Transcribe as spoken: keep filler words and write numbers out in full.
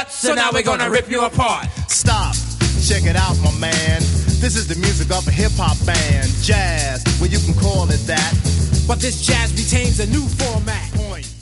what? So now we're gonna rip you apart. Stop, check it out, my man. This is the music of a hip-hop band. Jazz, well you can call it that. But this jazz retains a new format. Point.